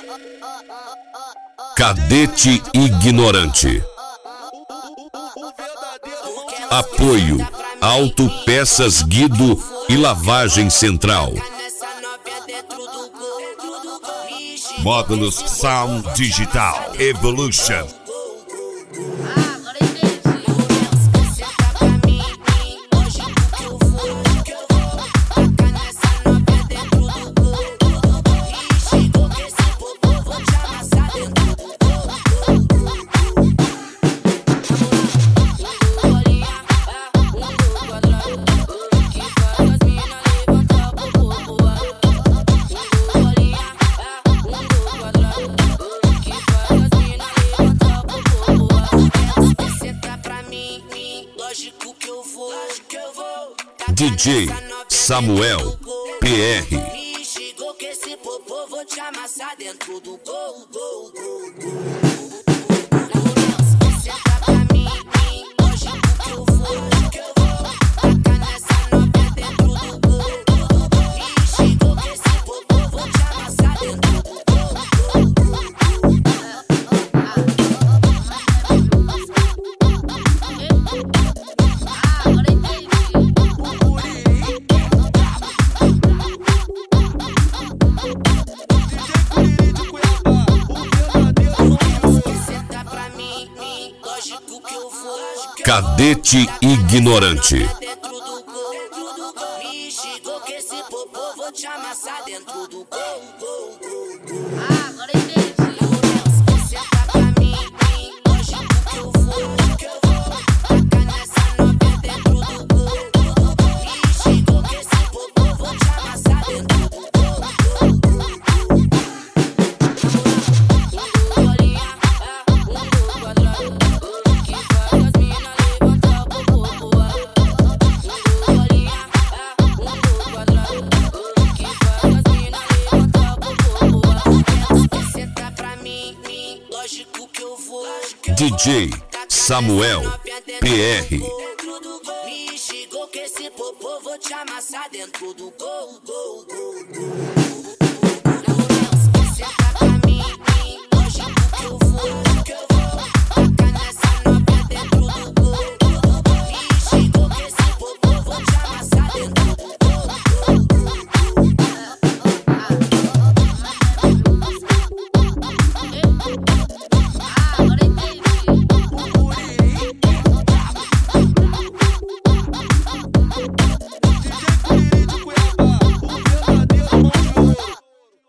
Cadete ignorante. Apoio Autopeças Guido e Lavagem Central. Módulos Sound Digital Evolution. DJ Samuel PR. Me chegou que esse popô vou te amassar dentro do gol, gol, gol, gol. Senta pra mim, hoje que eu vou tacar nessa novinha dentro do gol. Me chegou que esse popô vou te amassar dentro do gol, gol, gol. Cadete ignorante. Me chegou que esse popô vou te amassar dentro do gol, gol, gol, gol. Agora entendi. Senta pra mim, hoje que eu vou tacar nessa novinha dentro do gol. Me chegou que esse popô vou te amassar dentro do gol, gol, gol, gol. Bolinha, quadrado, que faz as mina levantar o popô. Bolinha, quadrado, que faz as mina levantar o popô. Senta pra mim, lógico que eu vou. DJ Samuel PR. Me chegou que esse popô vou te amassar dentro do gol, gol, gol.